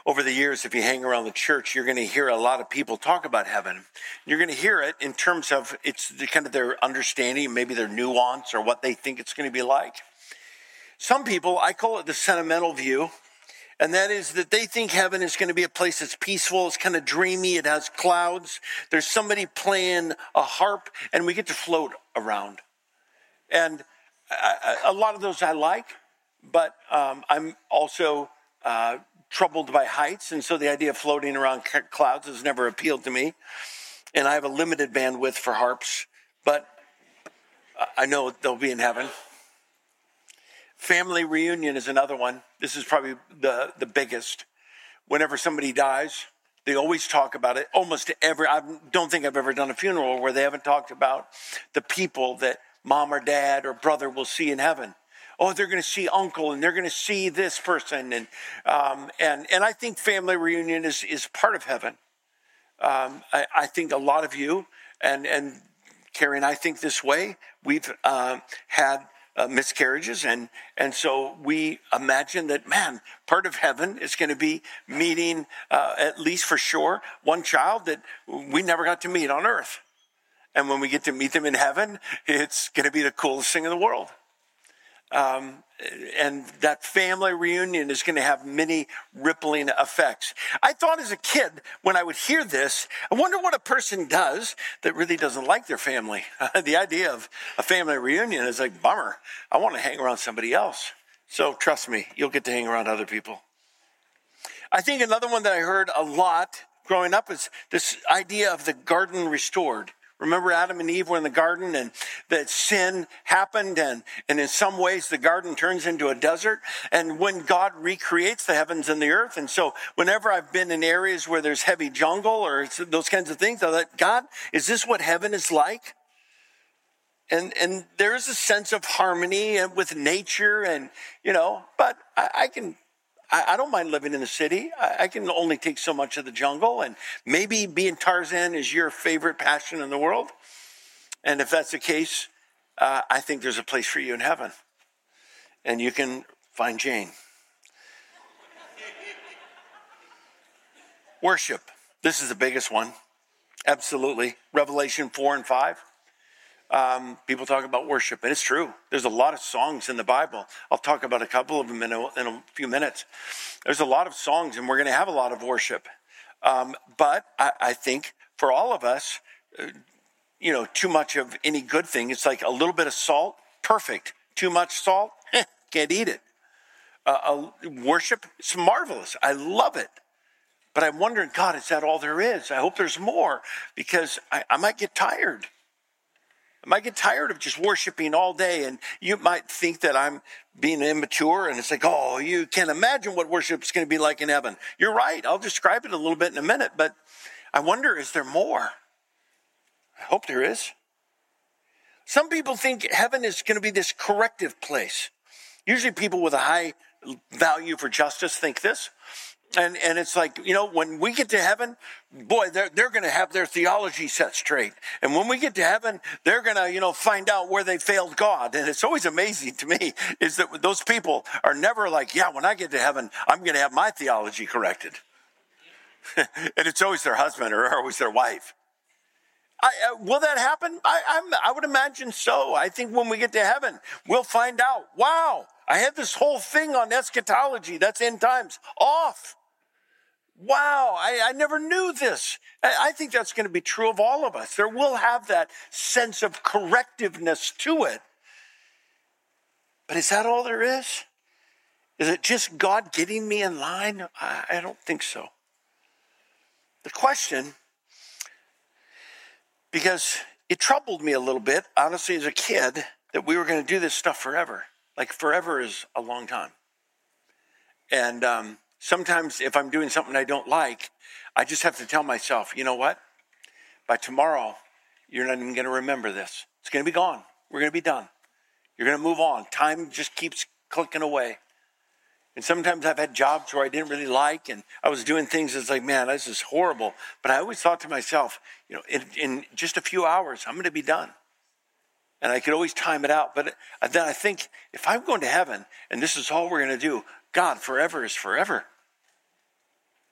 over the years, if you hang around the church, you're going to hear a lot of people talk about heaven. You're going to hear it in terms of it's kind of their understanding, maybe their nuance or what they think it's going to be like. Some people, I call it the sentimental view, and that is that they think heaven is going to be a place that's peaceful, it's kind of dreamy, it has clouds, there's somebody playing a harp, and we get to float around. And a lot of those I like, but I'm also troubled by heights, and so the idea of floating around clouds has never appealed to me. And I have a limited bandwidth for harps, but I know they'll be in heaven. Family reunion is another one. This is probably the biggest. Whenever somebody dies, they always talk about it. I don't think I've ever done a funeral where they haven't talked about the people that mom or dad or brother will see in heaven. Oh, they're going to see uncle, and they're going to see this person, and I think family reunion is part of heaven. I think a lot of you and Carrie and I think this way. We've had miscarriages, and so we imagine that, man, part of heaven is going to be meeting, at least for sure, one child that we never got to meet on earth, and when we get to meet them in heaven, it's going to be the coolest thing in the world. And that family reunion is going to have many rippling effects. I thought as a kid, when I would hear this, I wonder what a person does that really doesn't like their family. The idea of a family reunion is like, bummer. I want to hang around somebody else. So trust me, you'll get to hang around other people. I think another one that I heard a lot growing up is this idea of the garden restored. Remember Adam and Eve were in the garden, and that sin happened, and in some ways the garden turns into a desert. And when God recreates the heavens and the earth, and so whenever I've been in areas where there's heavy jungle or those kinds of things, I thought, God, is this what heaven is like? And there is a sense of harmony with nature, and but I don't mind living in the city. I can only take so much of the jungle, and maybe being Tarzan is your favorite passion in the world. And if that's the case, I think there's a place for you in heaven, and you can find Jane. Worship. This is the biggest one. Absolutely. Revelation 4 and 5. People talk about worship, and it's true. There's a lot of songs in the Bible. I'll talk about a couple of them in a few minutes. There's a lot of songs, and we're going to have a lot of worship. But I think for all of us, too much of any good thing, it's like a little bit of salt, perfect. Too much salt, can't eat it. Worship, it's marvelous. I love it. But I'm wondering, God, is that all there is? I hope there's more, because I might get tired. I might get tired of just worshiping all day, and you might think that I'm being immature, and it's like, oh, you can't imagine what worship is going to be like in heaven. You're right. I'll describe it a little bit in a minute, but I wonder, is there more? I hope there is. Some people think heaven is going to be this corrective place. Usually people with a high value for justice think this. And it's like, when we get to heaven, boy, they're going to have their theology set straight. And when we get to heaven, they're going to, find out where they failed God. And it's always amazing to me is that those people are never like, yeah, when I get to heaven, I'm going to have my theology corrected. And it's always their husband or always their wife. Will that happen? I would imagine so. I think when we get to heaven, we'll find out, wow, I had this whole thing on eschatology, that's end times, off. Wow, I never knew this. I think that's going to be true of all of us. There will have that sense of correctiveness to it. But is that all there is? Is it just God getting me in line? I don't think so. The question, because it troubled me a little bit, honestly, as a kid, that we were going to do this stuff forever. Like forever is a long time. And sometimes if I'm doing something I don't like, I just have to tell myself, you know what? By tomorrow, you're not even going to remember this. It's going to be gone. We're going to be done. You're going to move on. Time just keeps clicking away. And sometimes I've had jobs where I didn't really like, and I was doing things that's like, man, this is horrible. But I always thought to myself, in just a few hours, I'm going to be done. And I could always time it out. But then I think, if I'm going to heaven, and this is all we're going to do, God, forever is forever.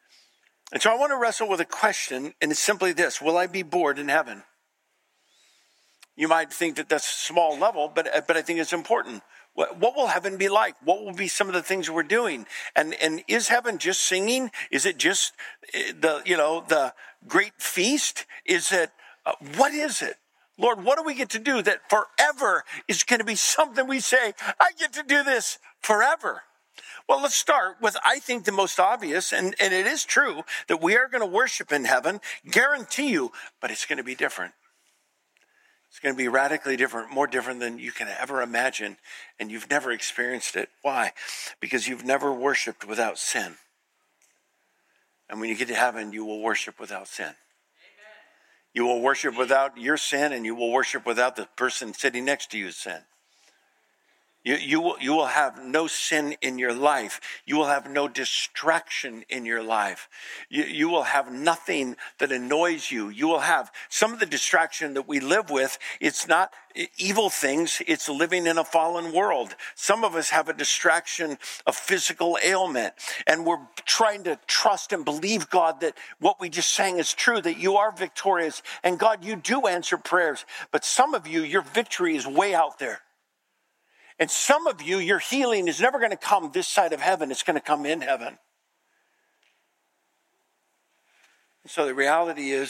And so I want to wrestle with a question, and it's simply this: will I be bored in heaven? You might think that that's a small level, but I think it's important. What will heaven be like? What will be some of the things we're doing? And is heaven just singing? Is it just the great feast? Is it what is it? Lord, what do we get to do that forever is going to be something we say, I get to do this forever? Well, let's start with, I think, the most obvious, and it is true that we are going to worship in heaven, guarantee you, but it's going to be different. It's going to be radically different, more different than you can ever imagine, and you've never experienced it. Why? Because you've never worshiped without sin. And when you get to heaven, you will worship without sin. Amen. You will worship without your sin, and you will worship without the person sitting next to you's sin. You will have no sin in your life. You will have no distraction in your life. You will have nothing that annoys you. You will have some of the distraction that we live with. It's not evil things. It's living in a fallen world. Some of us have a distraction of physical ailment, and we're trying to trust and believe, God, that what we just sang is true, that you are victorious. And God, you do answer prayers. But some of you, your victory is way out there. And some of you, your healing is never going to come this side of heaven. It's going to come in heaven. So the reality is,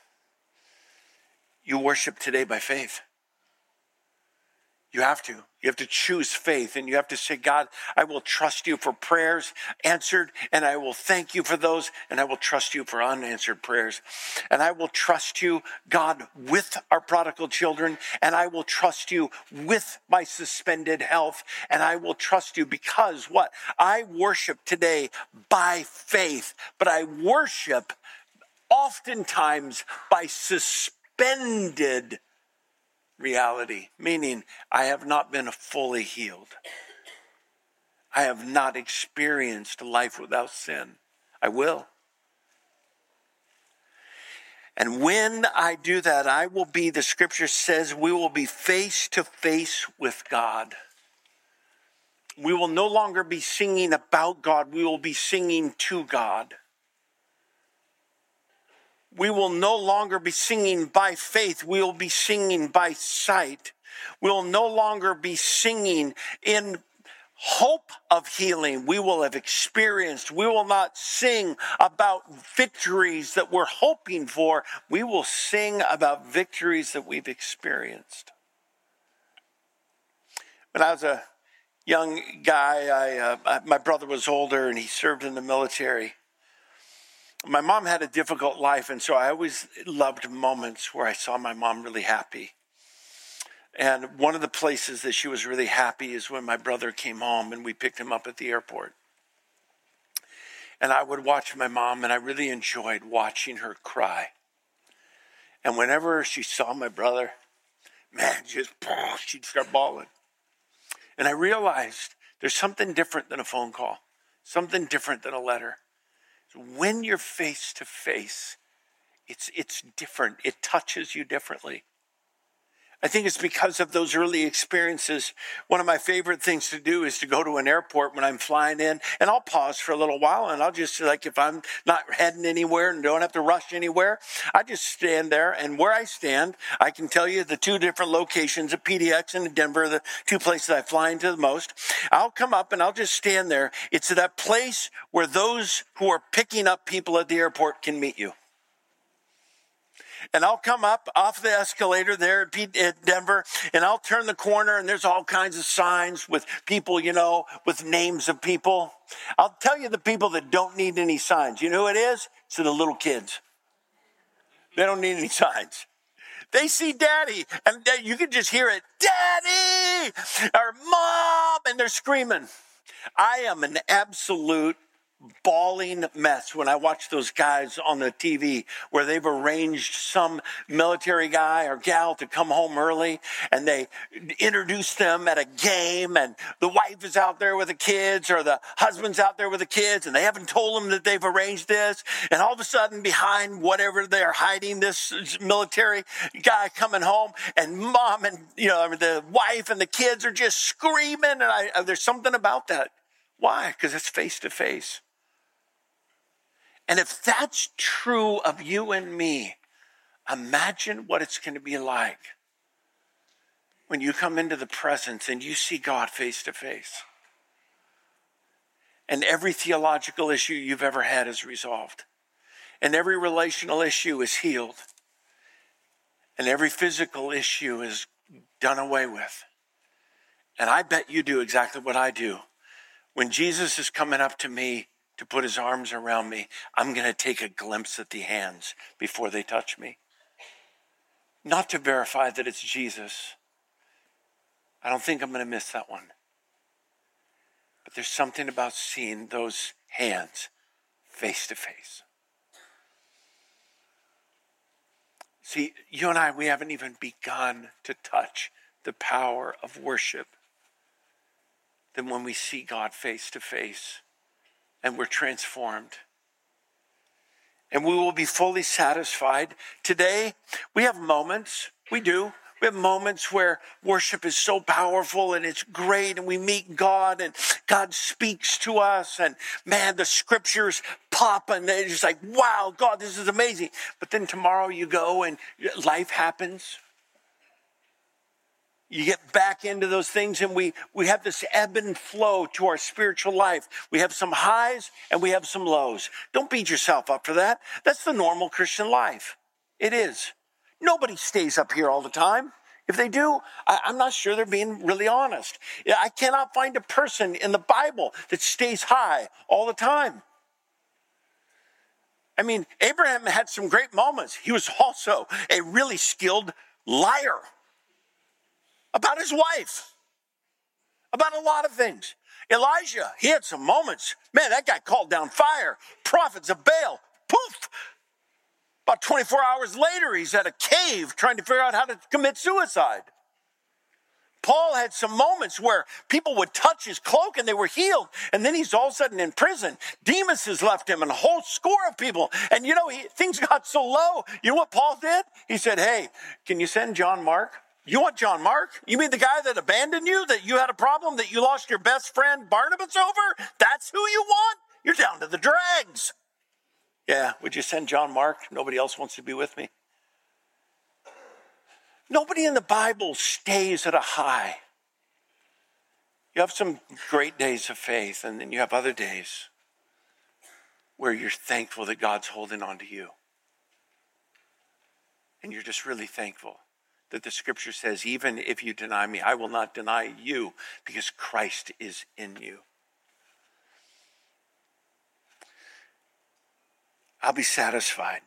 you worship today by faith. You have to. You have to choose faith, and you have to say, God, I will trust you for prayers answered, and I will thank you for those, and I will trust you for unanswered prayers. And I will trust you, God, with our prodigal children, and I will trust you with my suspended health, and I will trust you because what? I worship today by faith, but I worship oftentimes by suspended reality, meaning I have not been fully healed. I have not experienced life without sin. I will. And when I do that, I will be, the scripture says, we will be face to face with God. We will no longer be singing about God. We will be singing to God. We will no longer be singing by faith. We will be singing by sight. We will no longer be singing in hope of healing. We will have experienced. We will not sing about victories that we're hoping for. We will sing about victories that we've experienced. When I was a young guy, my brother was older and he served in the military. My mom had a difficult life, and so I always loved moments where I saw my mom really happy. And one of the places that she was really happy is when my brother came home and we picked him up at the airport. And I would watch my mom, and I really enjoyed watching her cry. And whenever she saw my brother, man, she'd start bawling. And I realized there's something different than a phone call, something different than a letter. When you're face to face, it's different. It touches you differently. I think it's because of those early experiences. One of my favorite things to do is to go to an airport when I'm flying in, and I'll pause for a little while, and I'll just, like, if I'm not heading anywhere and don't have to rush anywhere, I just stand there, and where I stand, I can tell you the two different locations at PDX and in Denver, the two places I fly into the most. I'll come up and I'll just stand there. It's that place where those who are picking up people at the airport can meet you. And I'll come up off the escalator there at Denver, and I'll turn the corner, and there's all kinds of signs with people, with names of people. I'll tell you the people that don't need any signs. You know who it is? It's the little kids. They don't need any signs. They see Daddy, and you can just hear it, Daddy, or Mom, and they're screaming. I am an absolute bawling mess when I watch those guys on the TV where they've arranged some military guy or gal to come home early, and they introduce them at a game, and the wife is out there with the kids or the husband's out there with the kids, and they haven't told them that they've arranged this, and all of a sudden behind whatever they're hiding, this military guy coming home, and Mom and the wife and the kids are just screaming, and there's something about that. Why? Because it's face to face. And if that's true of you and me, imagine what it's going to be like when you come into the presence and you see God face to face. And every theological issue you've ever had is resolved. And every relational issue is healed. And every physical issue is done away with. And I bet you do exactly what I do. When Jesus is coming up to me to put his arms around me, I'm going to take a glimpse at the hands before they touch me. Not to verify that it's Jesus. I don't think I'm going to miss that one. But there's something about seeing those hands face to face. See, you and I, we haven't even begun to touch the power of worship than when we see God face to face and we're transformed. And we will be fully satisfied. Today, we have moments, we do. We have moments where worship is so powerful and it's great and we meet God and God speaks to us and man, the scriptures pop and it's just like, wow, God, this is amazing. But then tomorrow you go and life happens. You get back into those things and we have this ebb and flow to our spiritual life. We have some highs and we have some lows. Don't beat yourself up for that. That's the normal Christian life. It is. Nobody stays up here all the time. If they do, I'm not sure they're being really honest. I cannot find a person in the Bible that stays high all the time. I mean, Abraham had some great moments. He was also a really skilled liar about his wife, about a lot of things. Elijah, he had some moments. Man, that guy called down fire. Prophets of Baal, poof. About 24 hours later, he's at a cave trying to figure out how to commit suicide. Paul had some moments where people would touch his cloak and they were healed. And then he's all of a sudden in prison. Demas has left him and a whole score of people. And things got so low. You know what Paul did? He said, hey, can you send John Mark? You want John Mark? You mean the guy that abandoned you, that you had a problem, that you lost your best friend Barnabas over? That's who you want? You're down to the dregs. Yeah, would you send John Mark? Nobody else wants to be with me. Nobody in the Bible stays at a high. You have some great days of faith, and then you have other days where you're thankful that God's holding on to you. And you're just really thankful that the scripture says, even if you deny me, I will not deny you because Christ is in you. I'll be satisfied.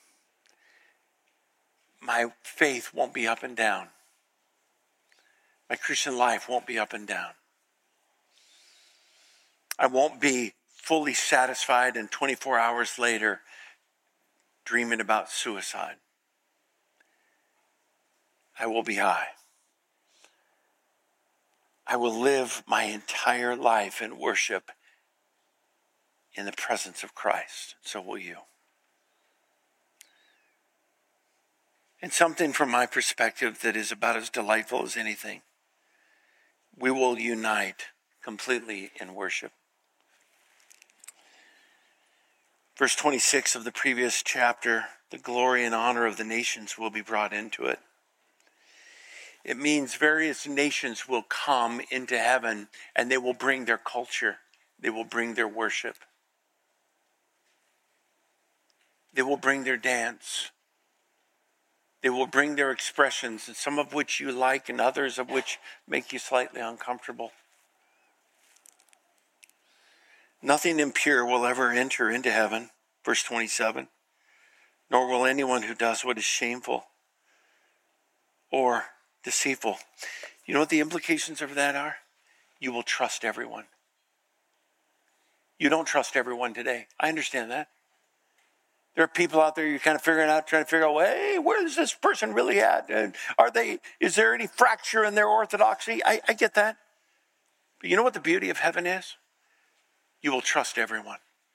My faith won't be up and down. My Christian life won't be up and down. I won't be fully satisfied and 24 hours later dreaming about suicide. I will be high. I will live my entire life in worship in the presence of Christ. So will you. And something from my perspective that is about as delightful as anything. We will unite completely in worship. Verse 26 of the previous chapter, the glory and honor of the nations will be brought into it. It means various nations will come into heaven and they will bring their culture. They will bring their worship. They will bring their dance. They will bring their expressions, and some of which you like and others of which make you slightly uncomfortable. Nothing impure will ever enter into heaven, verse 27, nor will anyone who does what is shameful or deceitful. You know what the implications of that are? You will trust everyone. You don't trust everyone today. I understand that. There are people out there you're kind of trying to figure out, hey, where is this person really at? And is there any fracture in their orthodoxy? I get that. But you know what the beauty of heaven is? You will trust everyone.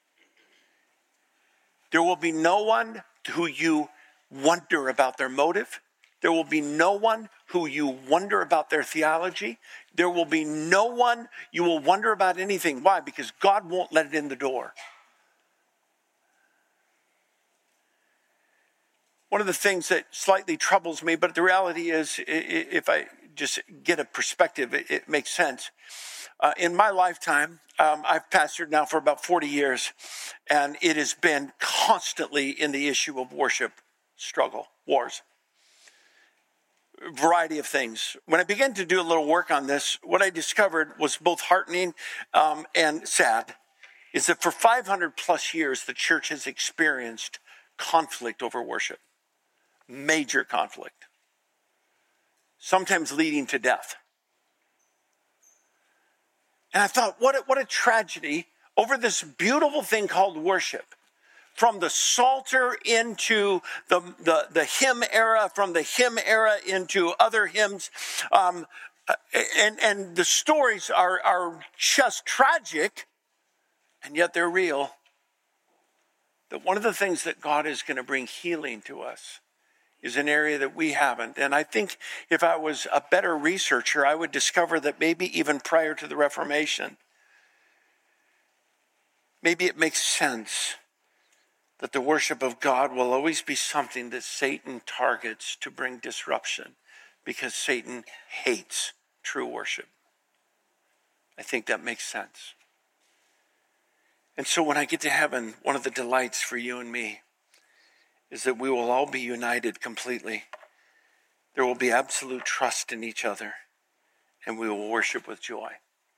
There will be no one who you wonder about their motive. There will be no one who you wonder about their theology. There will be no one you will wonder about anything. Why? Because God won't let it in the door. one of the things that slightly troubles me, but the reality is, if I just get a perspective, it makes sense. In my lifetime, I've pastored now for about 40 years, and it has been constantly in the issue of worship, struggle, wars, variety of things. When I began to do a little work on this, what I discovered was both heartening and sad, is that for 500 plus years, the church has experienced conflict over worship, major conflict, sometimes leading to death. And I thought, what a tragedy over this beautiful thing called worship. From the Psalter into the hymn era, from the hymn era into other hymns. And the stories are just tragic, and yet they're real. That one of the things that God is going to bring healing to us is an area that we haven't. And I think if I was a better researcher, I would discover that maybe even prior to the Reformation, maybe it makes sense that the worship of God will always be something that Satan targets to bring disruption, because Satan hates true worship. I think that makes sense. And so when I get to heaven, one of the delights for you and me is that we will all be united completely. There will be absolute trust in each other, and we will worship with joy.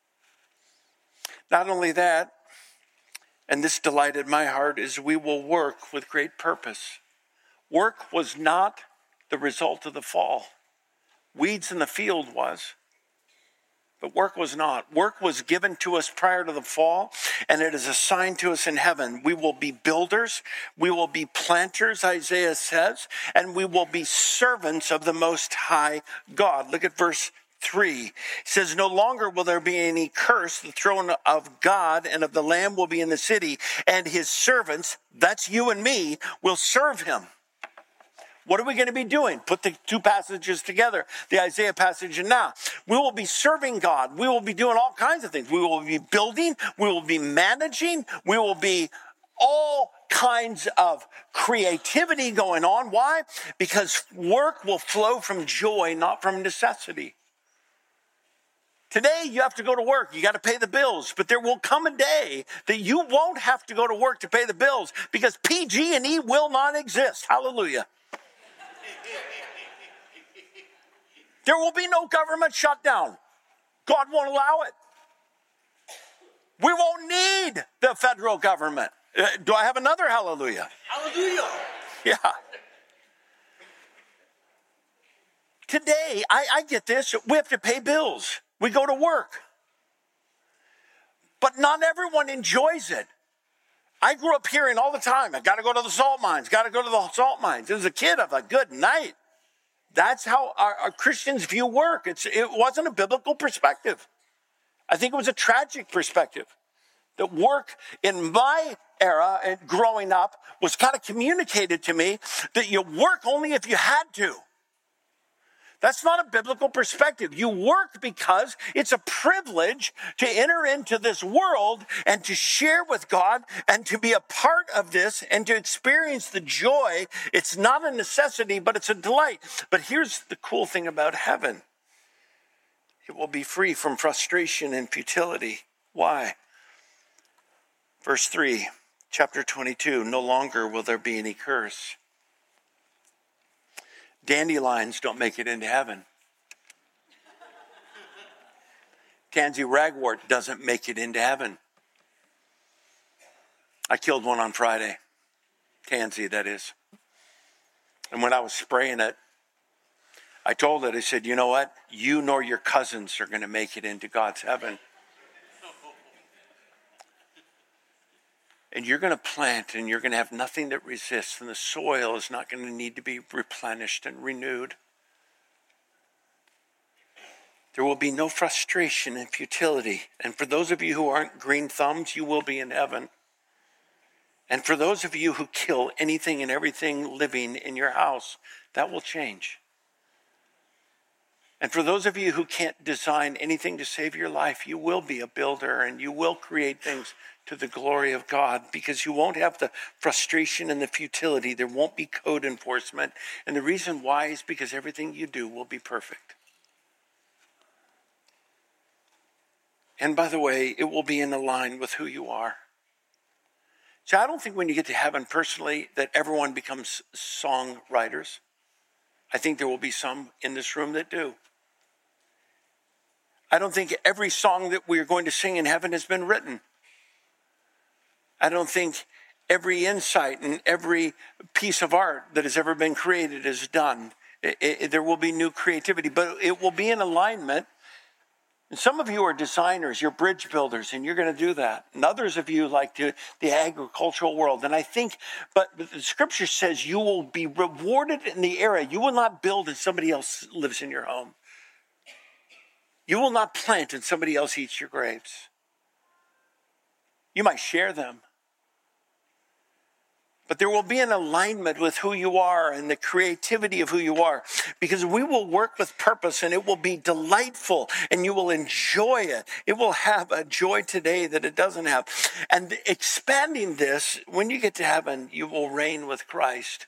Not only that, and this delighted my heart, is we will work with great purpose. Work was not the result of the fall. Weeds in the field was, but work was not. Work was given to us prior to the fall, and it is assigned to us in heaven. We will be builders, we will be planters, Isaiah says, and we will be servants of the Most High God. Look at verse 3. It says, no longer will there be any curse. The throne of God and of the Lamb will be in the city, and his servants, that's you and me, will serve him. What are we going to be doing? Put the two passages together, the Isaiah passage and now. We will be serving God. We will be doing all kinds of things. We will be building. We will be managing. We will be all kinds of creativity going on. Why? Because work will flow from joy, not from necessity. Today, you have to go to work. You got to pay the bills. But there will come a day that you won't have to go to work to pay the bills, because PG&E will not exist. Hallelujah. There will be no government shutdown. God won't allow it. We won't need the federal government. Do I have another hallelujah? Hallelujah. Yeah. Today, I get this. We have to pay bills. We go to work. But not everyone enjoys it. I grew up hearing all the time, I got to go to the salt mines, got to go to the salt mines. As a kid, I'm like, good night. That's how our Christians view work. It wasn't a biblical perspective. I think it was a tragic perspective. That work in my era and growing up was kind of communicated to me that you work only if you had to. That's not a biblical perspective. You work because it's a privilege to enter into this world and to share with God and to be a part of this and to experience the joy. It's not a necessity, but it's a delight. But here's the cool thing about heaven. It will be free from frustration and futility. Why? Verse 3, chapter 22, no longer will there be any curse. Dandelions don't make it into heaven. Tansy ragwort doesn't make it into heaven. I killed one on Friday. Tansy, that is. And when I was spraying it, I told it, I said, you know what? You nor your cousins are going to make it into God's heaven. And you're going to plant and you're going to have nothing that resists, and the soil is not going to need to be replenished and renewed. There will be no frustration and futility. And for those of you who aren't green thumbs, you will be in heaven. And for those of you who kill anything and everything living in your house, that will change. And for those of you who can't design anything to save your life, you will be a builder and you will create things to the glory of God, because you won't have the frustration and the futility. There won't be code enforcement. And the reason why is because everything you do will be perfect. And by the way, it will be in line with who you are. So I don't think when you get to heaven personally that everyone becomes songwriters. I think there will be some in this room that do. I don't think every song that we're going to sing in heaven has been written. I don't think every insight and every piece of art that has ever been created is done. There will be new creativity, but it will be in alignment. And some of you are designers, you're bridge builders, and you're going to do that. And others of you like the agricultural world. And I think, but the scripture says you will be rewarded in the area. You will not build and somebody else lives in your home. You will not plant and somebody else eats your grapes. You might share them. But there will be an alignment with who you are and the creativity of who you are, because we will work with purpose and it will be delightful and you will enjoy it. It will have a joy today that it doesn't have. And expanding this, when you get to heaven, you will reign with Christ.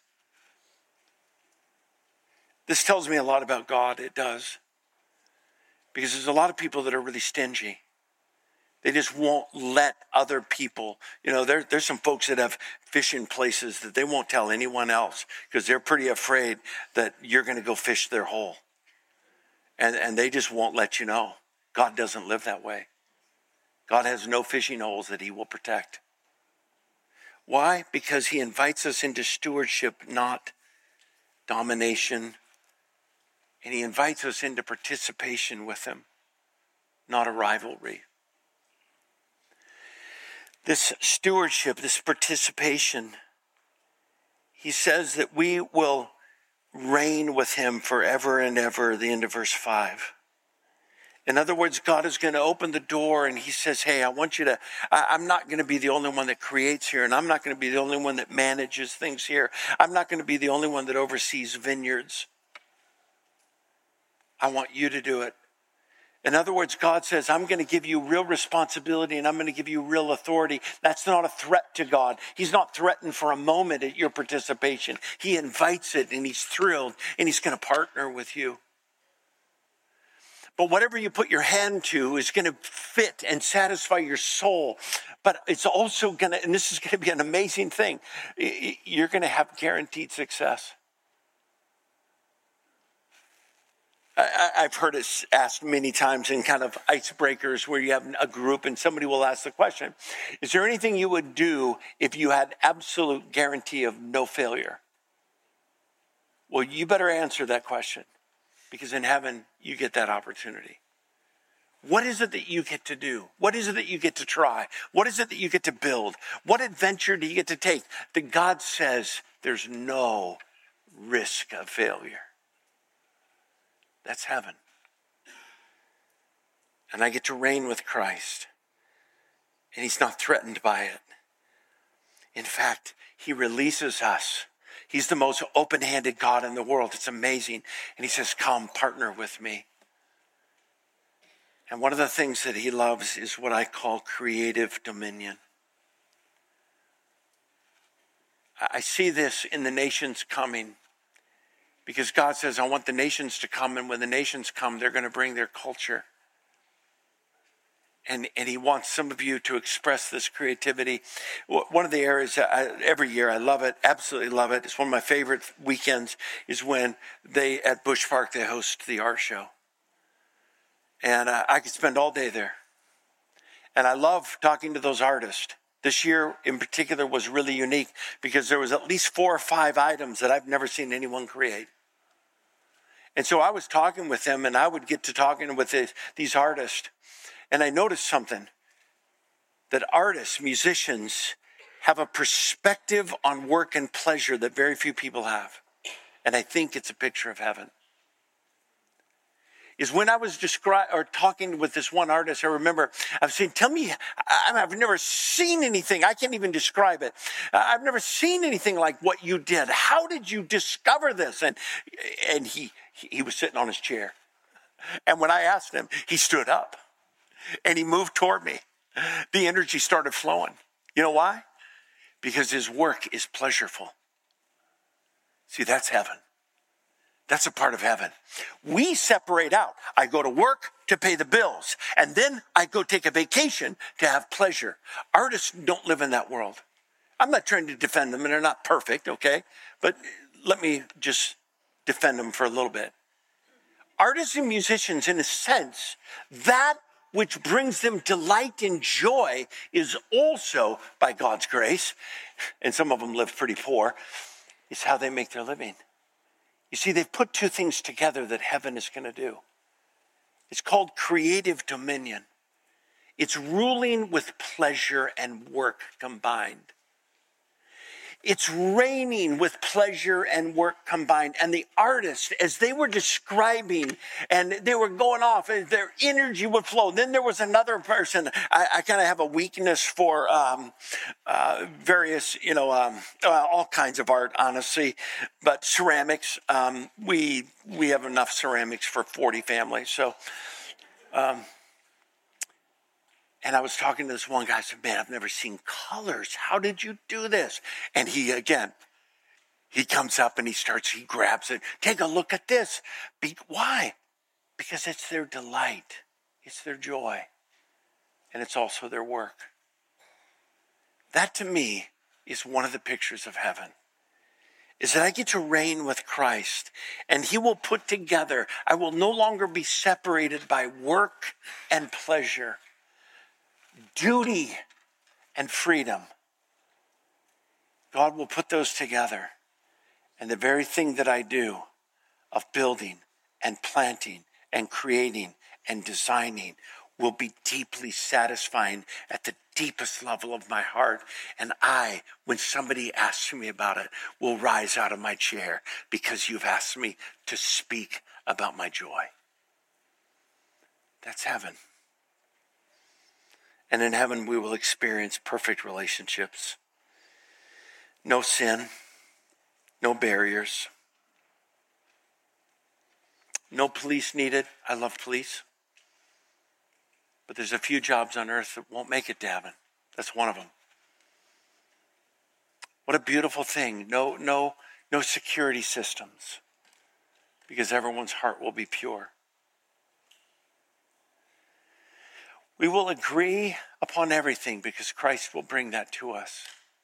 This tells me a lot about God. It does. Because there's a lot of people that are really stingy. They just won't let other people, there's some folks that have fishing places that they won't tell anyone else because they're pretty afraid that you're going to go fish their hole. And they just won't let you know. God doesn't live that way. God has no fishing holes that he will protect. Why? Because he invites us into stewardship, not domination. And he invites us into participation with him, not a rivalry. This stewardship, this participation, he says that we will reign with him forever and ever, the end of verse 5. In other words, God is going to open the door and he says, hey, I'm not going to be the only one that creates here, and I'm not going to be the only one that manages things here. I'm not going to be the only one that oversees vineyards. I want you to do it. In other words, God says, I'm going to give you real responsibility and I'm going to give you real authority. That's not a threat to God. He's not threatened for a moment at your participation. He invites it and he's thrilled and he's going to partner with you. But whatever you put your hand to is going to fit and satisfy your soul. But it's also going to, and this is going to be an amazing thing, you're going to have guaranteed success. I've heard it asked many times in kind of icebreakers where you have a group and somebody will ask the question, is there anything you would do if you had absolute guarantee of no failure? Well, you better answer that question, because in heaven you get that opportunity. What is it that you get to do? What is it that you get to try? What is it that you get to build? What adventure do you get to take that God says there's no risk of failure? That's heaven. And I get to reign with Christ. And he's not threatened by it. In fact, he releases us. He's the most open-handed God in the world. It's amazing. And he says, come, partner with me. And one of the things that he loves is what I call creative dominion. I see this in the nations coming. Because God says, I want the nations to come, and when the nations come, they're going to bring their culture. And he wants some of you to express this creativity. One of the areas, every year, I love it, absolutely love it. It's one of my favorite weekends, is when at Bush Park, they host the art show. And I could spend all day there. And I love talking to those artists. This year in particular was really unique because there was at least 4 or 5 items that I've never seen anyone create. And so I was talking with them, and I would get to talking with these artists. And I noticed something, that artists, musicians, have a perspective on work and pleasure that very few people have. And I think it's a picture of heaven. Is when I was talking with this one artist, I remember I was saying, tell me, I've never seen anything. I can't even describe it. I've never seen anything like what you did. How did you discover this? And he was sitting on his chair. And when I asked him, he stood up and he moved toward me. The energy started flowing. You know why? Because his work is pleasurable. See, that's heaven. That's a part of heaven. We separate out. I go to work to pay the bills, and then I go take a vacation to have pleasure. Artists don't live in that world. I'm not trying to defend them, and they're not perfect, okay? But let me just defend them for a little bit. Artists and musicians, in a sense, that which brings them delight and joy is also, by God's grace, and some of them live pretty poor, is how they make their living. You see, they've put two things together that heaven is going to do. It's called creative dominion. It's ruling with pleasure and work combined. It's reigning with pleasure and work combined. And the artists, as they were describing and they were going off, and their energy would flow. Then there was another person. I kind of have a weakness for various, all kinds of art, honestly. But ceramics, we have enough ceramics for 40 families. So, and I was talking to this one guy. I said, man, I've never seen colors. How did you do this? And he comes up and he grabs it. Take a look at this. Why? Because it's their delight. It's their joy. And it's also their work. That to me is one of the pictures of heaven. Is that I get to reign with Christ, and he will put together. I will no longer be separated by work and pleasure, duty and freedom. God will put those together. And the very thing that I do of building and planting and creating and designing will be deeply satisfying at the deepest level of my heart. And I, when somebody asks me about it, will rise out of my chair because you've asked me to speak about my joy. That's heaven. And in heaven, we will experience perfect relationships. No sin, no barriers, no police needed. I love police. But there's a few jobs on earth that won't make it to heaven. That's one of them. What a beautiful thing. No security systems. Because everyone's heart will be pure. We will agree upon everything because Christ will bring that to us.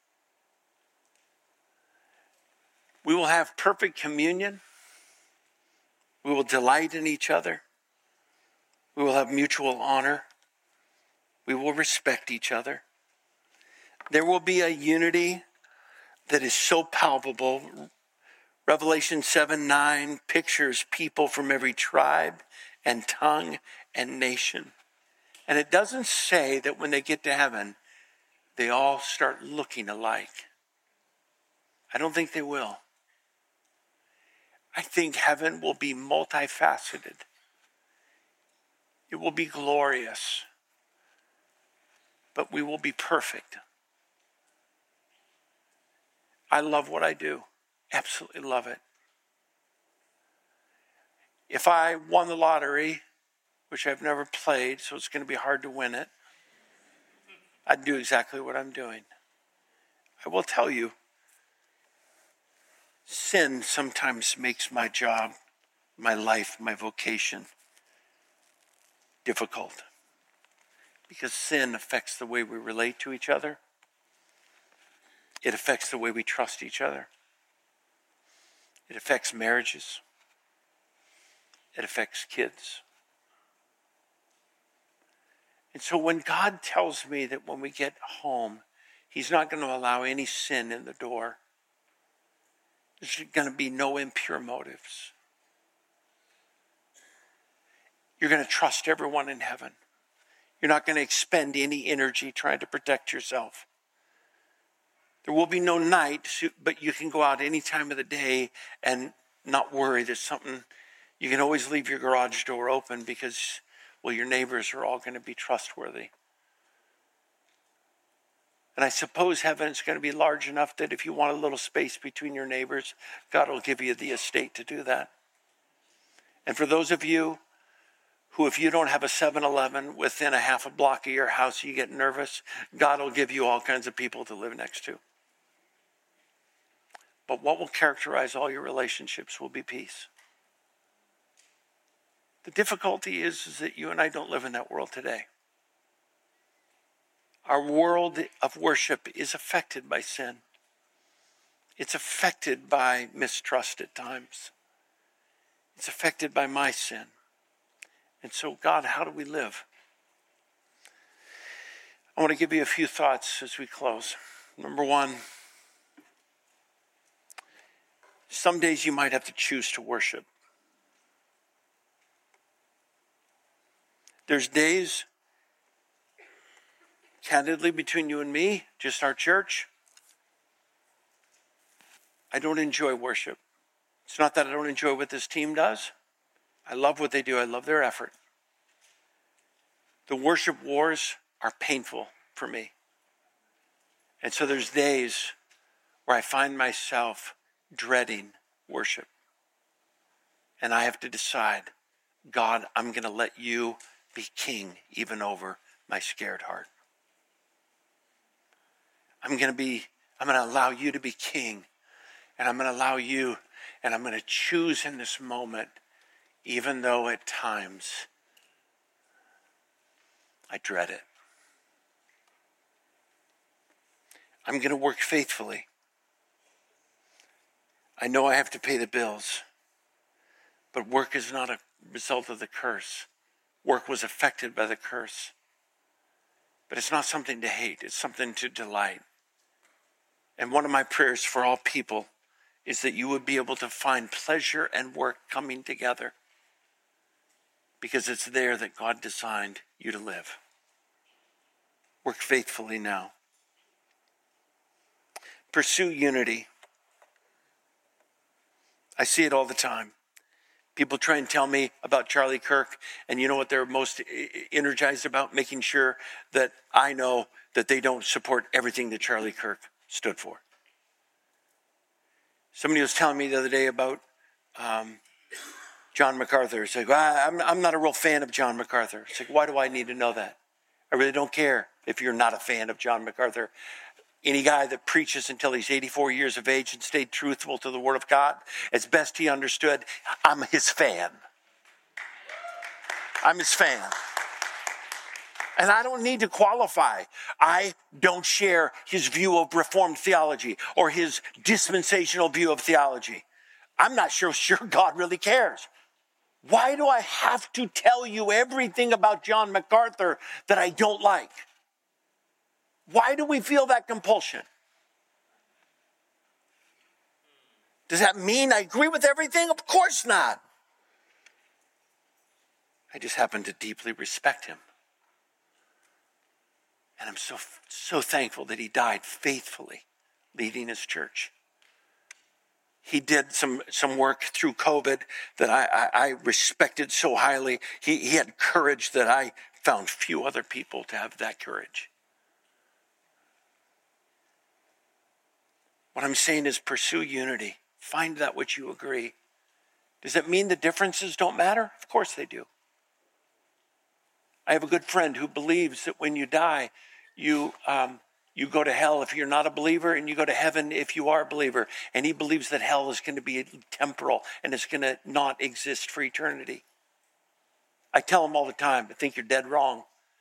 We will have perfect communion. We will delight in each other. We will have mutual honor. We will respect each other. There will be a unity that is so palpable. Revelation 7:9 pictures people from every tribe and tongue and nation. And it doesn't say that when they get to heaven, they all start looking alike. I don't think they will. I think heaven will be multifaceted. It will be glorious. But we will be perfect. I love what I do. Absolutely love it. If I won the lottery, which I've never played, so it's going to be hard to win it, I'd do exactly what I'm doing. I will tell you, sin sometimes makes my job, my life, my vocation difficult. Because sin affects the way we relate to each other. It affects the way we trust each other. It affects marriages. It affects kids. And so when God tells me that when we get home, he's not going to allow any sin in the door. There's going to be no impure motives. You're going to trust everyone in heaven. You're not going to expend any energy trying to protect yourself. There will be no night, but you can go out any time of the day and not worry there's something. You can always leave your garage door open because, well, your neighbors are all going to be trustworthy. And I suppose heaven is going to be large enough that if you want a little space between your neighbors, God will give you the estate to do that. And for those of you who, if you don't have a 7-Eleven within a half a block of your house, you get nervous, God will give you all kinds of people to live next to. But what will characterize all your relationships will be peace. The difficulty is that you and I don't live in that world today. Our world of worship is affected by sin. It's affected by mistrust at times. It's affected by my sin. And so, God, how do we live? I want to give you a few thoughts as we close. Number one, some days you might have to choose to worship. There's days, candidly, between you and me, just our church, I don't enjoy worship. It's not that I don't enjoy what this team does. I love what they do. I love their effort. The worship wars are painful for me. And so there's days where I find myself dreading worship. And I have to decide, God, I'm going to let you be king even over my scared heart. I'm going to allow you to be king. And I'm going to allow you, and I'm going to choose in this moment, even though at times I dread it. I'm going to work faithfully. I know I have to pay the bills, but work is not a result of the curse. Work was affected by the curse. But it's not something to hate. It's something to delight. And one of my prayers for all people is that you would be able to find pleasure and work coming together, because it's there that God designed you to live. Work faithfully now. Pursue unity. I see it all the time. People try and tell me about Charlie Kirk, and you know what they're most energized about? Making sure that I know that they don't support everything that Charlie Kirk stood for. Somebody was telling me the other day about John MacArthur. It's like, well, I'm not a real fan of John MacArthur. It's like, why do I need to know that? I really don't care if you're not a fan of John MacArthur. Any guy that preaches until he's 84 years of age and stayed truthful to the Word of God, as best he understood, I'm his fan. I'm his fan. And I don't need to qualify. I don't share his view of Reformed theology or his dispensational view of theology. I'm not sure God really cares. Why do I have to tell you everything about John MacArthur that I don't like? Why do we feel that compulsion? Does that mean I agree with everything? Of course not. I just happen to deeply respect him. And I'm so thankful that he died faithfully leading his church. He did some work through COVID that I respected so highly. He had courage that I found few other people to have that courage. What I'm saying is pursue unity. Find that which you agree. Does it mean the differences don't matter? Of course they do. I have a good friend who believes that when you die, you go to hell if you're not a believer, and you go to heaven if you are a believer. And he believes that hell is going to be temporal and it's going to not exist for eternity. I tell him all the time, I think you're dead wrong.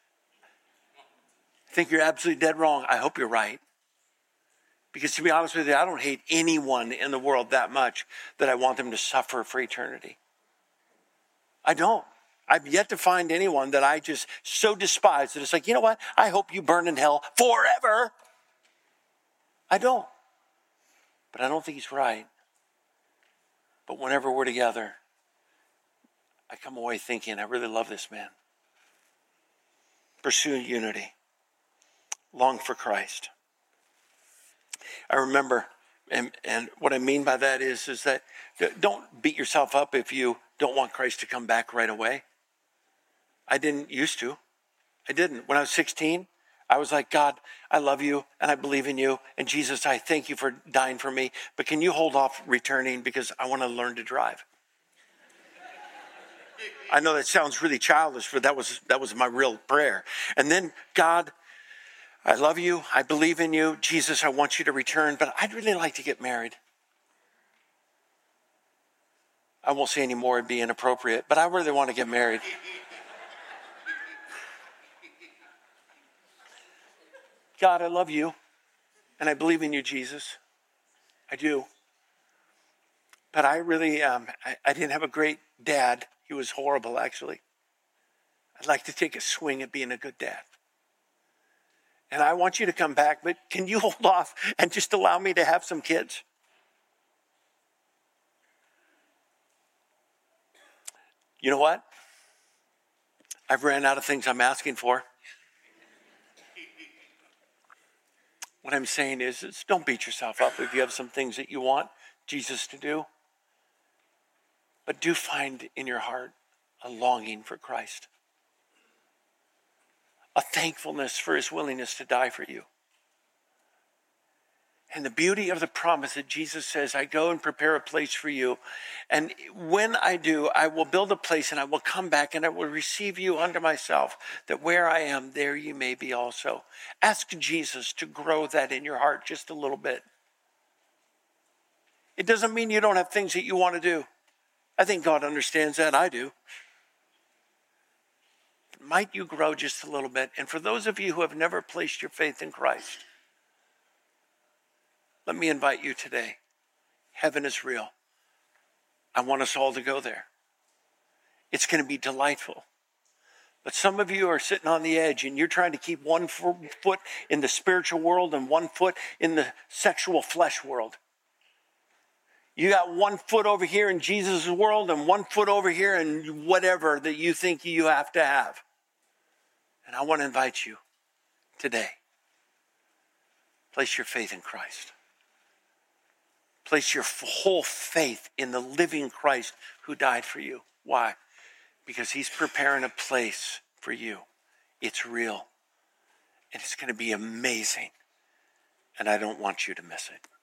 I think you're absolutely dead wrong. I hope you're right. Because to be honest with you, I don't hate anyone in the world that much that I want them to suffer for eternity. I don't. I've yet to find anyone that I just so despise that it's like, you know what? I hope you burn in hell forever. I don't. But I don't think he's right. But whenever we're together, I come away thinking, I really love this man. Pursue unity. Long for Christ. I remember, and what I mean by that is that don't beat yourself up if you don't want Christ to come back right away. I didn't used to. I didn't. When I was 16, I was like, God, I love you and I believe in you. And Jesus, I thank you for dying for me. But can you hold off returning because I want to learn to drive? I know that sounds really childish, but that was my real prayer. And then, God, I love you. I believe in you. Jesus, I want you to return, but I'd really like to get married. I won't say any more, it'd be inappropriate, but I really want to get married. God, I love you, and I believe in you, Jesus. I do. But I really, I didn't have a great dad. He was horrible, actually. I'd like to take a swing at being a good dad. And I want you to come back, but can you hold off and just allow me to have some kids? You know what? I've ran out of things I'm asking for. What I'm saying is don't beat yourself up if you have some things that you want Jesus to do. But do find in your heart a longing for Christ. A thankfulness for his willingness to die for you. And the beauty of the promise that Jesus says, I go and prepare a place for you. And when I do, I will build a place and I will come back and I will receive you unto myself, that where I am, there you may be also. Ask Jesus to grow that in your heart just a little bit. It doesn't mean you don't have things that you want to do. I think God understands that. I do. Might you grow just a little bit? And for those of you who have never placed your faith in Christ, let me invite you today. Heaven is real. I want us all to go there. It's going to be delightful. But some of you are sitting on the edge and you're trying to keep one foot in the spiritual world and 1 foot in the sexual flesh world. You got 1 foot over here in Jesus' world and 1 foot over here in whatever that you think you have to have. And I want to invite you today. Place your faith in Christ. Place your whole faith in the living Christ who died for you. Why? Because he's preparing a place for you. It's real. And it's going to be amazing. And I don't want you to miss it.